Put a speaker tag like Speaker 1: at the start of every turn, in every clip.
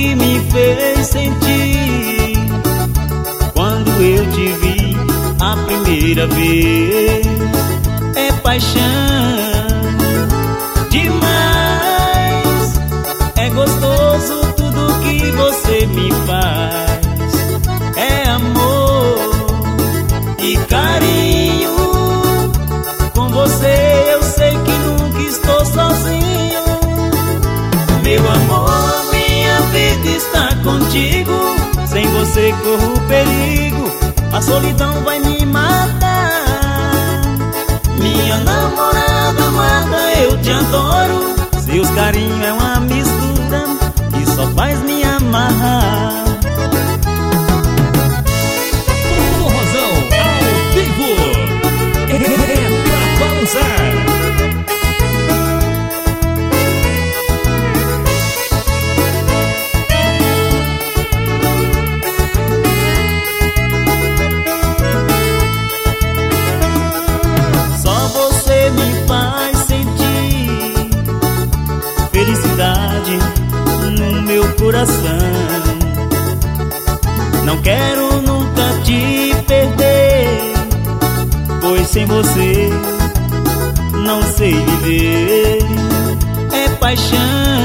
Speaker 1: que me fez sentir quando eu te vi a primeira vez. É paixão demais, é gostoso tudo que você me faz. É amor e carinho, com você eu sei que nunca estou sozinho. Meu amor, minha vida está contigo, sem você corro perigo, a solidão vai me matar. Minha namorada amada, eu te adoro, seus carinhos é uma mistura que só faz me amarrar.
Speaker 2: Forrozão ao vivo é pra balançar.
Speaker 1: Me faz sentir felicidade no meu coração. Não quero nunca te perder, pois sem você não sei viver. É paixão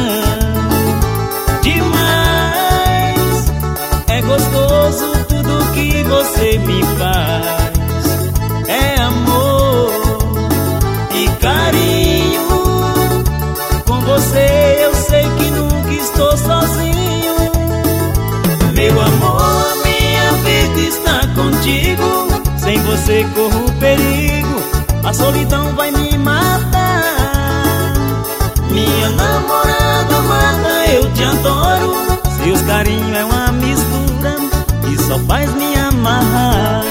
Speaker 1: demais, é gostoso tudo que você me faz. É amor e carinho, com você eu sei que nunca estou sozinho. Meu amor, minha vida está contigo, sem você corro perigo, a solidão vai me matar. Minha namorada amada, eu te adoro, seus carinhos é uma mistura que só faz me amarrar.